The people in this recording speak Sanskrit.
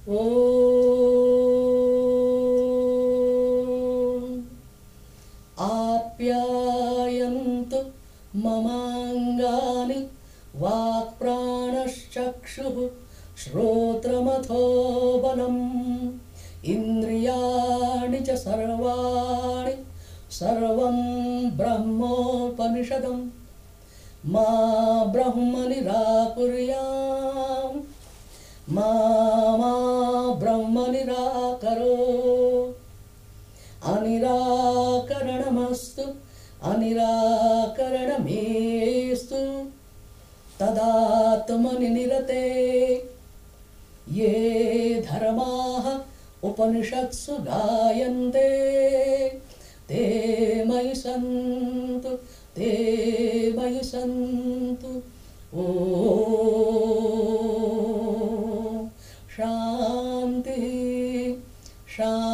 ॐ आप्यायन्तु ममाङ्गानि वाक्प्राणश्चक्षुः श्रोत्रमथो बलम् इन्द्रियाणि च सर्वाणि सर्वं ब्रह्मोपनिषदम् मा ब्रह्म निराकुर्याम् मा ब्रह्म निराकरो अनिराकरणमस्तु अनिराकरणमेस्तु तदात्मनि निरते ये धर्माः उपनिषत्सु गायन्ते ते मयि सन्तु ते मयि सन्तु ॐ शान्तिः शान्तिः।